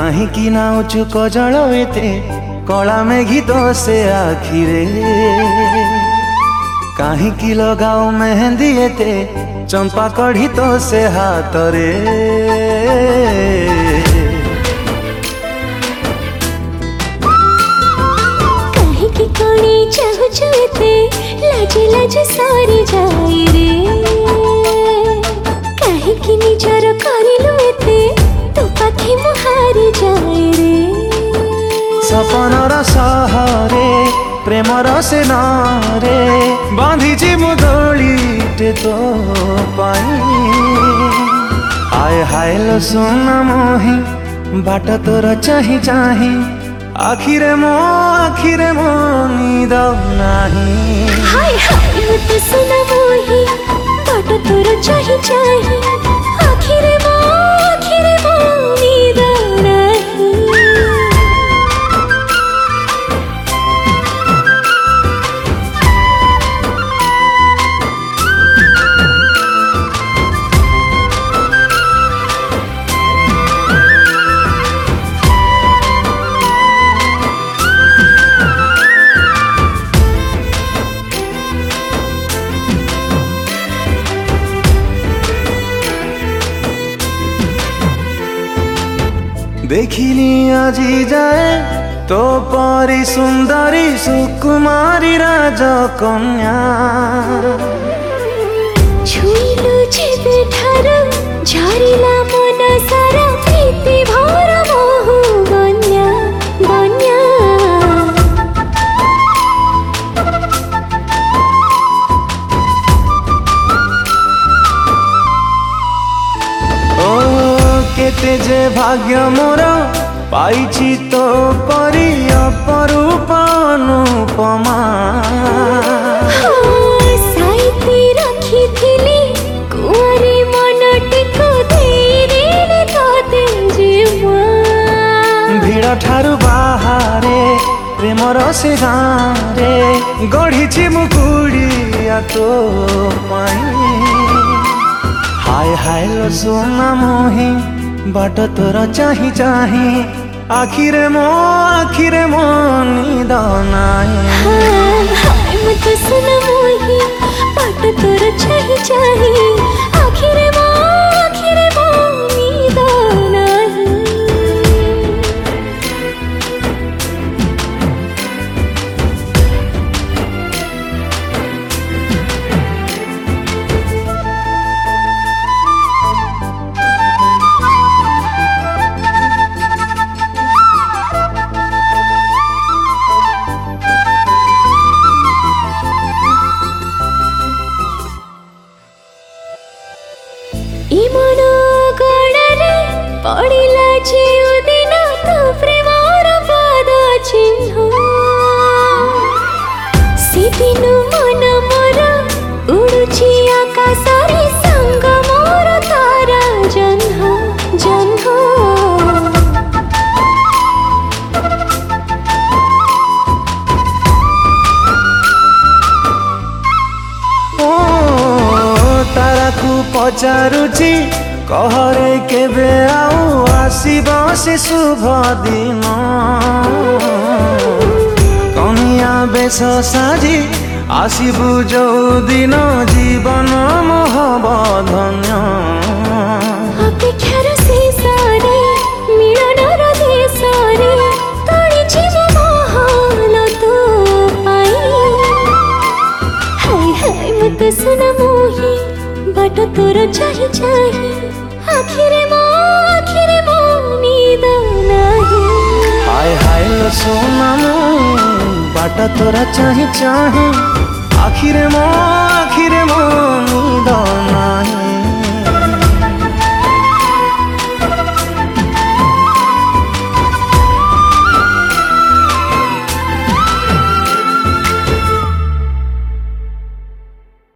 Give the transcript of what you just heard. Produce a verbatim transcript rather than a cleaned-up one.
काहींकि नाउचु causal एते कला मेघी तो से आखिरे काहींकि लगाओ मेहंदी एते चंपा कढ़ी तो से हाथ रे काहींकि कोणी चाहुछु एते लाज लाज सारी जाई रे काहींकि निजर करिलु एते तो पाखे मुहारी जाई रे सपनर सहरे प्रेमर सेनारे बांधिची मुदोलीटे तो पाई हाय हाय लो सोना मोही बाट तोर चाही चाही आखिरे मो आखिरे मो नींद नाही हाय हाय मत सुना मोही बाट तोर चाही चाही आखिरे मो आखिरे मो नींद नाही देखिनी आजी जाए तो परी सुंदरी सुकुमारी राजकन्या छुइलु जेबे ठारू झरिला मन सारा प्रीति भर मोहु बन्या बन्या ओ केते जे भाग्य मोर पाइछि तो परी अपरूप अनुपमा साइती रखिथिली कुंवारी मनटिको देइरेले तोते जीवा भिड़ ठारू बाहारे प्रेमर से गाँरे गढ़िछि मुकुड़िया तो पाई हाय हाय लो सोना मोही बाट तोर चाही चाही आखिरे मो आखिरे मो नींद नाही हाय मत सुना मोही बाट तोर चाही चाही आखिरे मो आखिरे मो नींद नाही इमनो गड़रे पड़िला जेउ दिन तो प्रेमर पाद चिन्ह सेदिनु मन मोर उड़ुछि आकाशरे संग मोर तारा जन्ह जन्ह पचारुची कहरे केबे आउ आसीब से शुभ दिन कनिया बेश साजी आसीबु जो दिन जीवन महब धन्य अपेक्षार शेषरे मिलनर देशरे तोड़िछि मो महल तो पाई हाय हाय मत सुना मोही बाट तोर चाही चाही आखिरे मो आखिरे मो नींद नाही हाय हाय लो सोना मोही बाट तोर चाही चाही आखिरे मो आखिरे मो नींद नाही।